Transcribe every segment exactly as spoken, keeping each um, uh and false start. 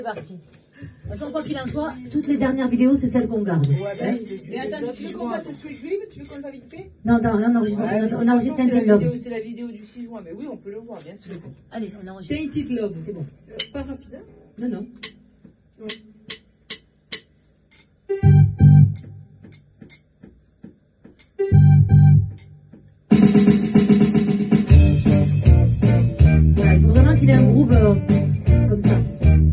C'est parti. De toute façon, quoi qu'il en soit, toutes les dernières vidéos, c'est celles qu'on garde. Ouais, hein? mais attends, tu veux qu'on fasse le Sweet Dream? Tu veux qu'on le fasse vite fait? Non, non, on enregistre, ouais, on enregistre Tainted Love. C'est la vidéo du six juin, mais oui, on peut le voir, bien sûr. Allez, on enregistre. Tainted Love, c'est bon. Euh, pas rapide, hein? Non, non. Ouais. Voilà, il faut vraiment qu'il ait un groove euh, comme ça.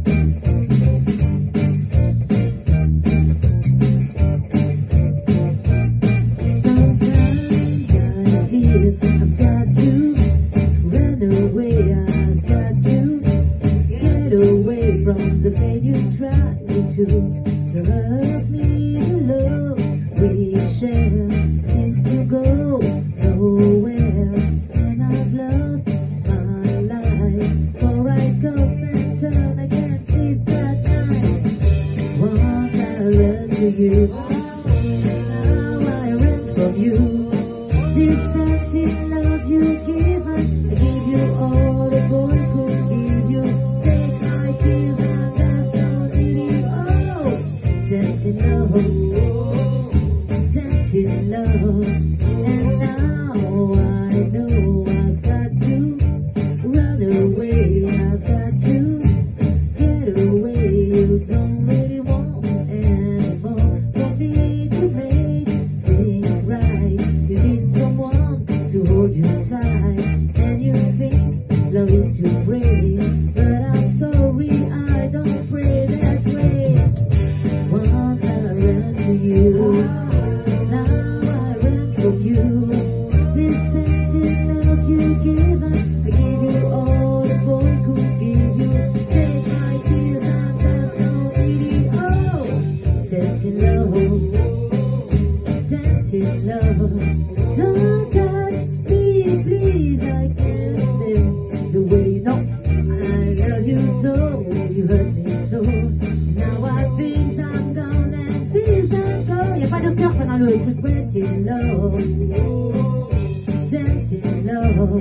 From the pain you try to love me, the love we share seems to go nowhere, and I've lost my life. For I toss and turn, I can't sleep that night. Once I ran to you, now I ran from you. This empty love you give us, I give you all the boy could give you. Take my tears and that's all it is. Oh, tempting love, tempting love. And now I know I've got to run away. I've got to get away. You don't really want anymore for me to make things right. You need someone to hold you tight, and you think love is to break, but I'm sorry, I don't pray that way. Once I ran to you, now I ran from you. This tempting love you give us, I give you all the boy could give you. Take my tears and that's all it is. Oh, tempting love, tempting love. Don't touch me, please, I can't stand the way you know I love you so. You hurt me so. Now I think I'm gone and please don't go. Y'a pas de cœur pendant le truc. Tempting love, tempting love,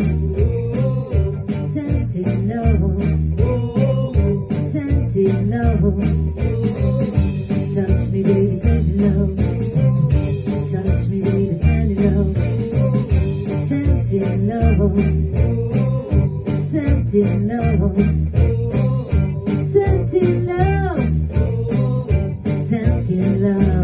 tempting love, tempting love. Touch me, baby, tempting love. Touch me, baby, tempting love. Tempting love, tempting love, tempting love, tempting love.